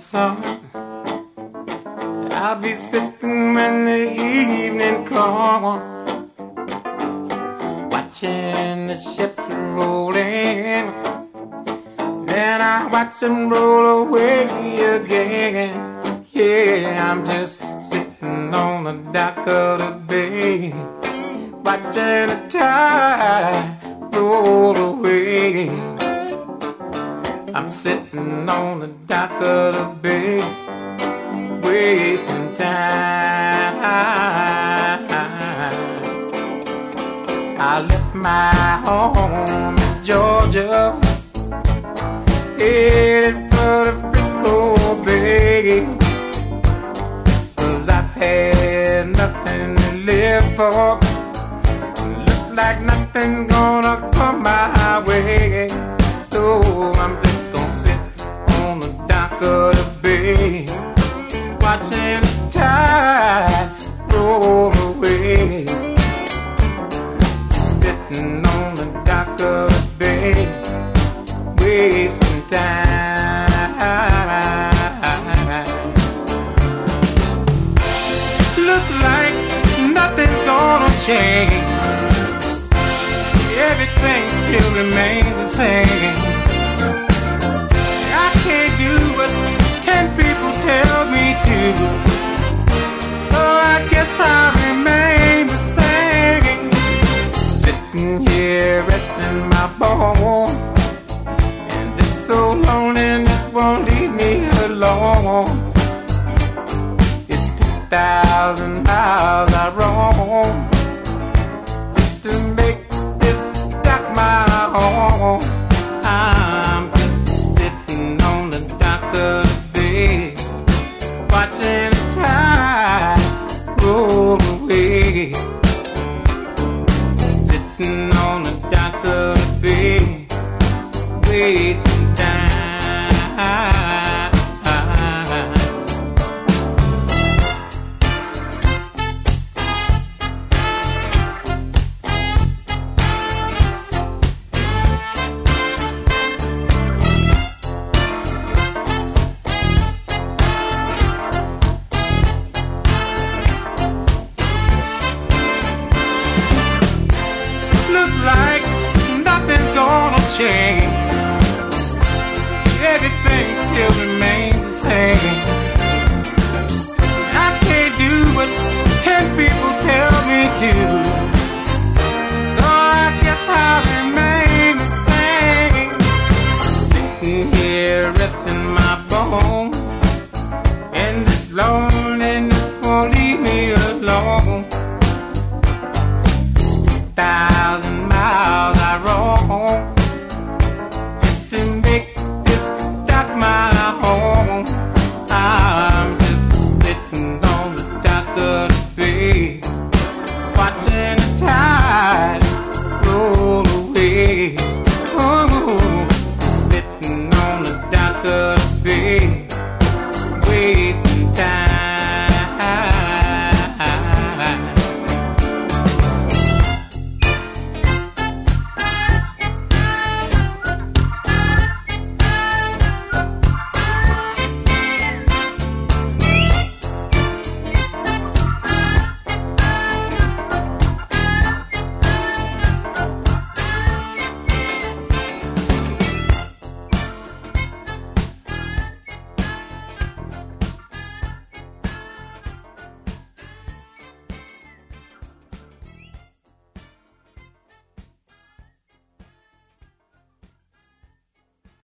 sun. I'll be sitting when the evening comes, watching the ships roll in. Then I watch them roll away again. Yeah, I'm just sitting on the dock of the bay, watching the tide roll away. I'm sitting on the dock of the bay, wasting time. I left my home in Georgia, headed for the Frisco Bay, 'cause I've had nothing to live for. Look like nothing's gonna come my way, so I'm just gonna sit on the dock of the bay, watching the tide roll away. Sitting on the dock of the bay, wasting time. Looks like nothing's gonna change. Everything still remains the same. I can't do what 10 people tell me to, so I guess I'll remain the same. Sitting here resting my bones, and this so loneliness won't leave me alone. It's 2,000 miles I roam just to make this dock my home. I'm just sitting on the dock of the bay, watching the tide roll away. Sitting on the dock of the bay, wasting time. Looks like nothing's gonna change. Everything still remains the same. I can't do what 10 people tell me to.